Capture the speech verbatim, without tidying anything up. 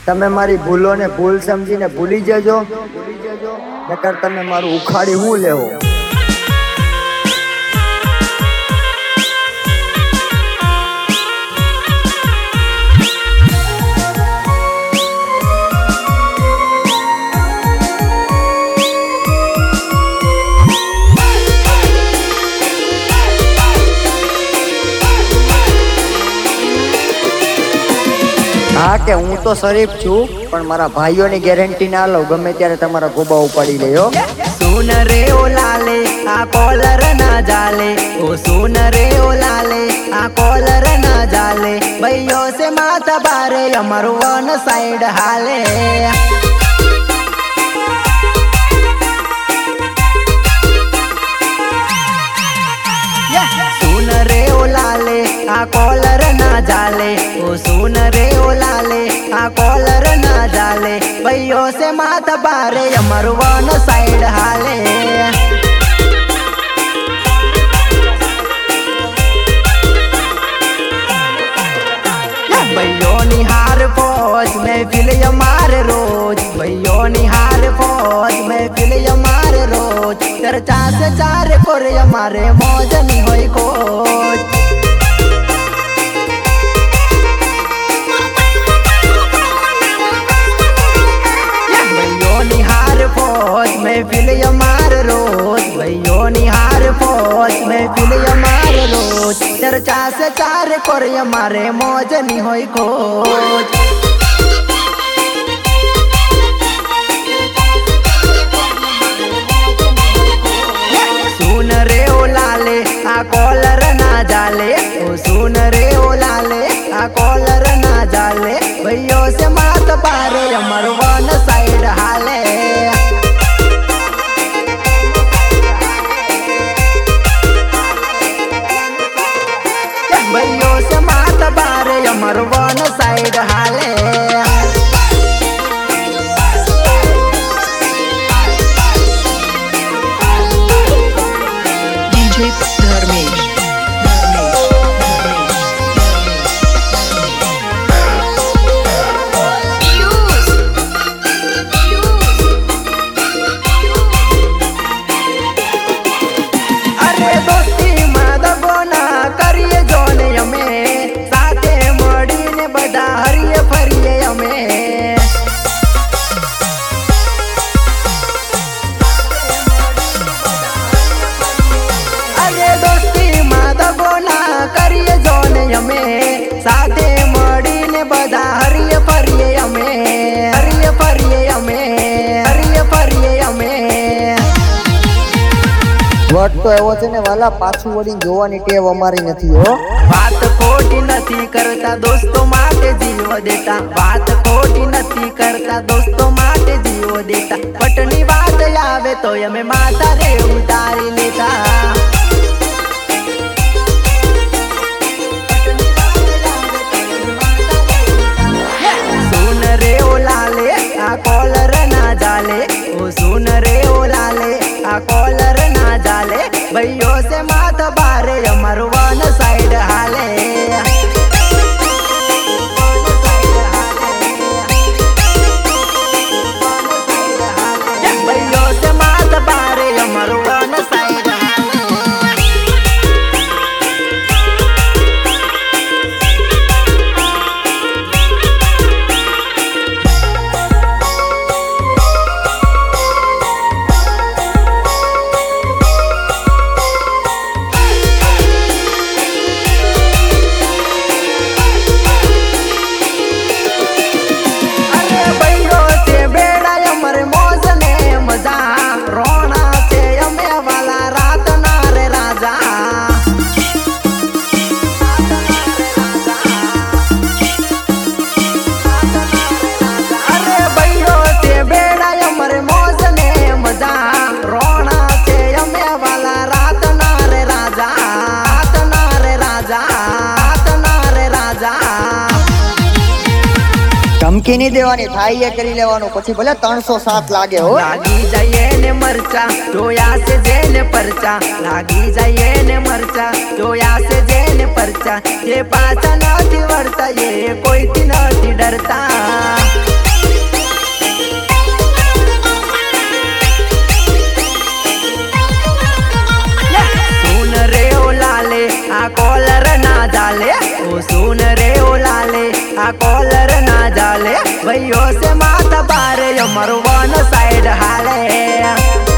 તમે મારી ભૂલોને ભૂલ સમજીને ભૂલી જજો, નકર તમે મારું ઉખાડી હું લેવો. હા કે હું તો શરીફ છું, પણ મારા ભાઈઓની ગેરંટી ના લઉં, ગમે ત્યારે તમારા ગોબા ઉપાડી લેયો. સુન રે ઓ લાલે આ કોલર ના જાલે, ઓ સુન રે ઓ લાલે આ કોલર ના જાલે, ભાઈઓ સે માથા બારે અમારું વન સાઈડ હાલે. સુન રે ઓ લાલે આ કોલર ના જાલે, ઓ સુન રે ઓ લાલે આ કોલર ના જાલે, ભાઈઓ સે માથા બારે અમારું વન સાઈડ હાલે. ભાઈઓની હાર ફોજ મહેફિલ અમારે રોજ, ભાઈઓની હાર ફોજ મહેફિલ અમારે રોજ, ચર્ચા સે ચાર કોરે અમારે મોજ ની હોય કોચ. ભાઈઓની હાર ફોજ મહેફિલ અમારે રોજ, ભાઈઓની હાર ફોજ મહેફિલ અમારે રોજ, ચર્ચા સે ચાર કોરે અમારે મોજ ની હોય કોચ. સુન રે ઓ લાલે આ કોલર ના જાલે, ઓ સુન રે ઓ લાલે આ કોલર ના જાલે, ભાઈઓ સે માથ પારે અમાર વન સાઈડ હાલે. ભાઈઓ સે માથ પારે અમાર વન સાઈડ હાલે. ડીજે ધર્મેશ સાથે મળીને બધા હરીએ ફરીએ અમે, હરીએ ફરીએ અમે, હરીએ ફરીએ અમે. વટ તો એવો છે ને વાલા, પાછું વળીને જોવાની ટેવ અમારી નથી હો. વાત ખોટી નથી કરતા દોસ્તો માટે જીવ દેતા, વાત ખોટી નથી કરતા દોસ્તો માટે જીવ દેતા, પટની વાત આવે તો અમે માતા રે ઉતારી લેતા. આ કોલર ના જાલે, ઓ સુન રે ઓ લાલે આ કોલર ના જાલે, ભાઈઓ સે માથ બારે અમારું વન સાઈડ હાલે. ભાઈઓ સે માથ બારે અમારું વન સાઈડ હાલે. ધમકી નહીં દેવાની, થાય એ કરી લેવાનું, પછી ભલે ત્રણસો સાત લાગે હો. લાગી જઈએ ને મરચા જોયા છે જેને પરચા, લાગી જઈએ ને મરચા જોયા છે જેને પરચા એ પાછા નથી વળતા એ કોઈથી નથી ડરતા आ कॉलर ना जाले ओ सुन रे ओ लाले आ कॉलर ना जाले भैयो से माथा पारे मरवान साइड हाले।